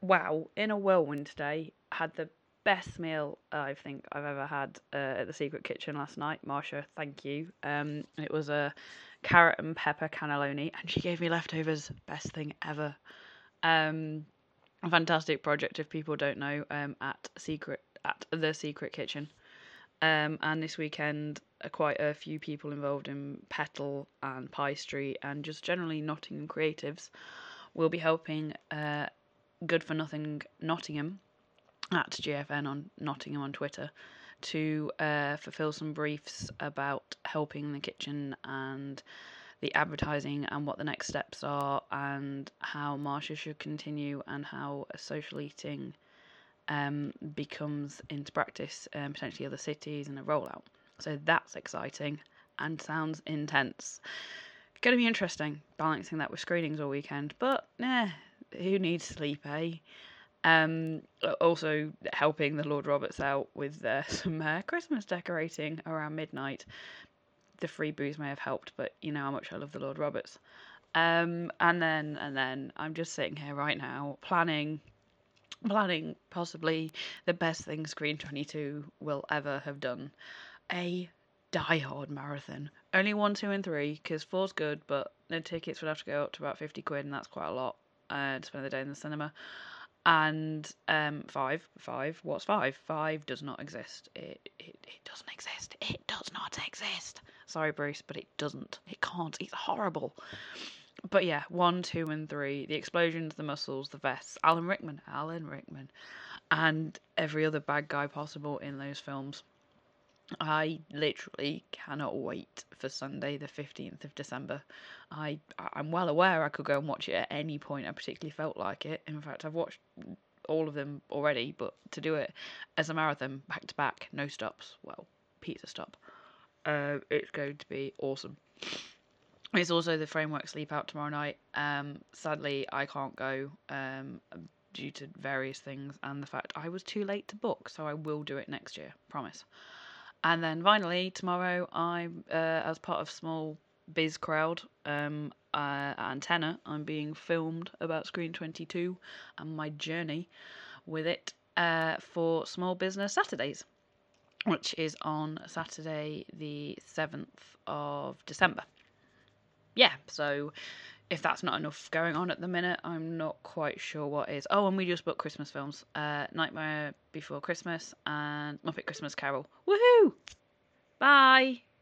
wow, in a whirlwind today. Had the best meal I think I've ever had at the Secret Kitchen last night. Marsha, thank you. It was a carrot and pepper cannelloni, and she gave me leftovers. Best thing ever. Um, a fantastic project if people don't know. At the Secret Kitchen. And this weekend, quite a few people involved in Petal and Pie Street and just generally Nottingham creatives will be helping Good for Nothing Nottingham at GFN on Nottingham on Twitter to fulfil some briefs about helping the kitchen and the advertising and what the next steps are and how Marsha should continue and how social eating becomes into practice, potentially other cities and a rollout. So that's exciting and sounds intense. Going to be interesting balancing that with screenings all weekend, but who needs sleep, eh? Also helping the Lord Roberts out with some Christmas decorating around midnight. The free booze may have helped, but you know how much I love the Lord Roberts. And then I'm just sitting here right now planning possibly the best thing Screen 22 will ever have done. A Die Hard marathon. Only 1, 2 and 3, because 4's good, but the tickets would have to go up to about 50 quid, and that's quite a lot to spend the day in the cinema. And 5, what's 5? 5 does not exist. It doesn't exist. It does not exist. Sorry, Bruce, but it doesn't. It can't. It's horrible. But yeah, 1, 2 and 3. The explosions, the muscles, the vests. Alan Rickman, and every other bad guy possible in those films. I literally cannot wait for Sunday the 15th of December. I'm well aware I could go and watch it at any point I particularly felt like it. In fact, I've watched all of them already, but to do it as a marathon, back to back, no stops, well, pizza stop, it's going to be awesome. It's also the Framework Sleep Out tomorrow night. Sadly, I can't go due to various things and the fact I was too late to book, so I will do it next year, promise. And then finally, tomorrow, I'm, as part of Small Biz Crowd at Antenna, I'm being filmed about Screen 22 and my journey with it for Small Business Saturdays, which is on Saturday the 7th of December. Yeah, so if that's not enough going on at the minute, I'm not quite sure what is. Oh, and we just booked Christmas films. Nightmare Before Christmas and Muppet Christmas Carol. Woohoo! Bye!